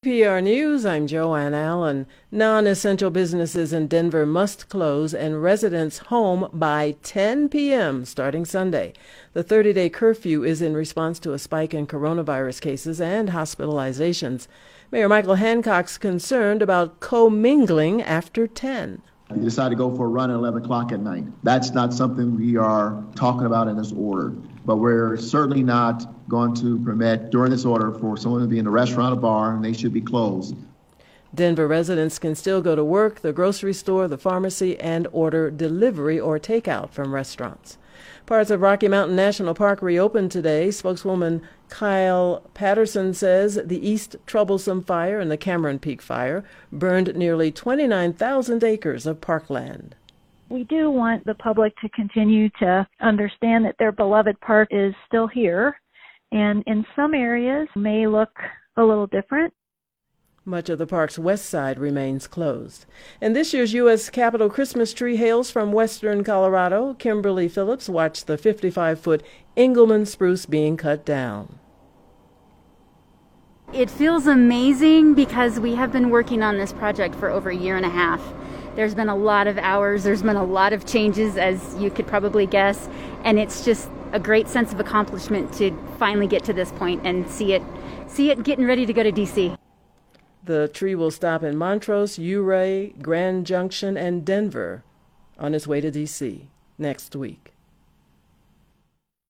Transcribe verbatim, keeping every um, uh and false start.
P R News, I'm Joanne Allen. Non-essential businesses in Denver must close and residents home by ten p.m. starting Sunday. The thirty-day curfew is in response to a spike in coronavirus cases and hospitalizations. Mayor Michael Hancock's concerned about commingling after ten. You decide to go for a run at eleven o'clock at night. That's not something we are talking about in this order. But we're certainly not going to permit during this order for someone to be in a restaurant or bar, and they should be closed. Denver residents can still go to work, the grocery store, the pharmacy, and order delivery or takeout from restaurants. Parts of Rocky Mountain National Park reopened today. Spokeswoman Kyle Patterson says the East Troublesome Fire and the Cameron Peak Fire burned nearly twenty-nine thousand acres of parkland. We do want the public to continue to understand that their beloved park is still here, and in some areas may look a little different. Much of the park's west side remains closed. And this year's U S Capitol Christmas tree hails from western Colorado. Kimberly Phillips watched the fifty-five-foot Engelmann spruce being cut down. It feels amazing because we have been working on this project for over a year and a half. There's been a lot of hours, there's been a lot of changes, as you could probably guess, and it's just a great sense of accomplishment to finally get to this point and see it, see it getting ready to go to D C. The tree will stop in Montrose, Ouray, Grand Junction, and Denver on its way to D C next week.